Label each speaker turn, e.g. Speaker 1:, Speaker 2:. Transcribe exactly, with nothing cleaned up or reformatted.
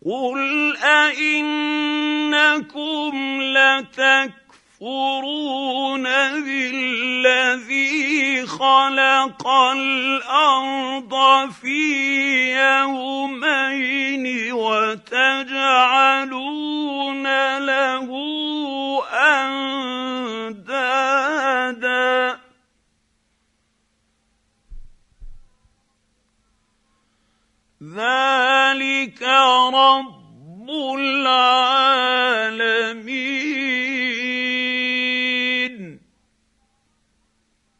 Speaker 1: قُلْ أَئِنَّكُمْ لَتَكْفُرُونَ بِالَّذِي خَلَقَ الْأَرْضَ فِي يَوْمَيْنِ وَتَجْعَلُونَ لَهُ أَندَادًا ذَٰلِكَ